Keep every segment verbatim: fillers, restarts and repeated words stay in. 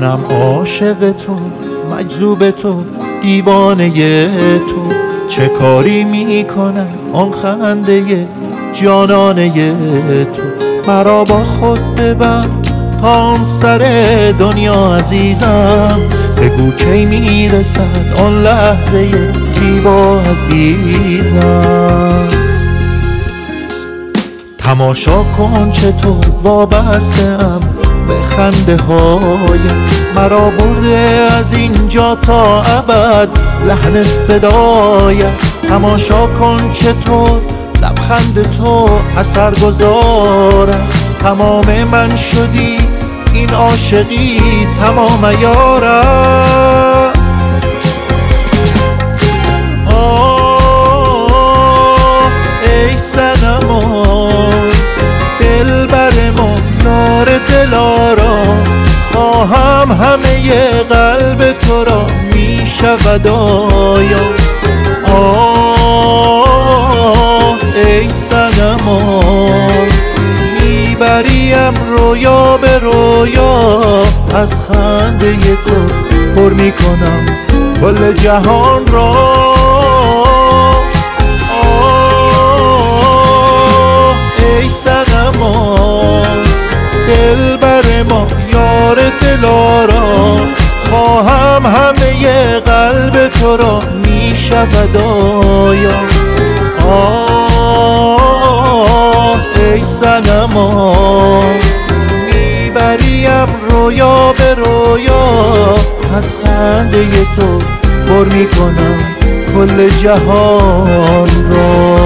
منم عاشق تو، مجذوب تو، دیوانه تو. چه کاری میکنم آن خنده جانانه تو. مرا با خود ببر تا آن سر دنیا عزیزم، بگو کی میرسد آن لحظه زیبا عزیزم. تماشا کن چطور وابسته ام به خنده هایم، مرا برده از اینجا تا ابد لحن صدایم. تماشا کن چطور لبخند تو اثر گذارم، تمام من شدی این عاشقی تمام عیار است. آه ای صنما دلبر ما یار دلارا، خواهم همه قلب تو را می شود آیا. آه ای صنما میبریم رویا به رویا، از خنده تو پر میکنم کل جهان را. آه ای صنما دلبر ما یار دلارا، خواهم همه قلب تو را می شود آیا. آه ای صنما میبریم رویا به رویا، از خنده تو پر میکنم کل جهان را.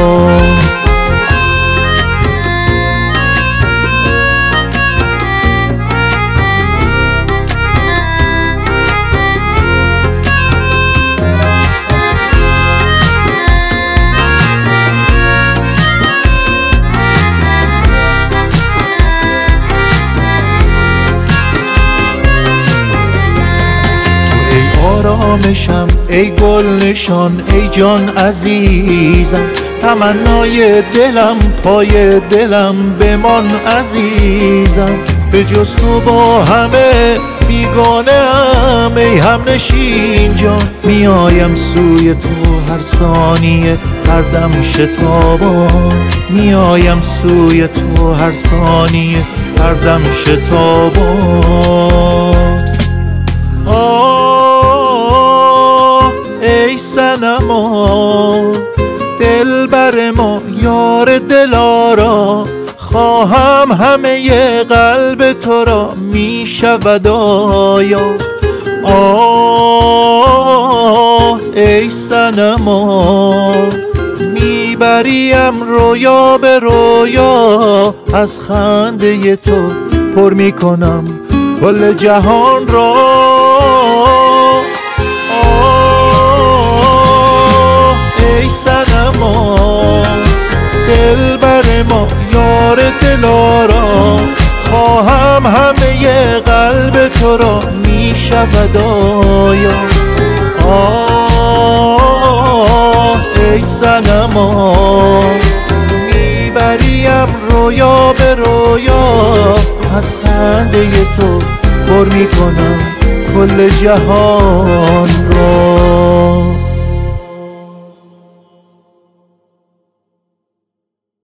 آرامشم ای گل نشان ای جان عزیزم، تمنای دلم پای دلم بمان عزیزم. به جز تو با همه بیگانه ام ای هم نشین جان، میایم سوی تو هر ثانیه هر دم شتابان، میایم سوی تو هر ثانیه هر دم شتابان. ای صنما دلبر ما یار دلارا، خواهم همه قلب تو را می شود آیا. آه ای صنما میبریم رویا به رویا، از خنده تو پر میکنم کل جهان را. ای صنما دلبر ما یار دلارا، خواهم همه قلب تو را می شود آیا. آه ای صنما میبریم رویا به رویا، از خنده تو پر میکنم کل جهان را.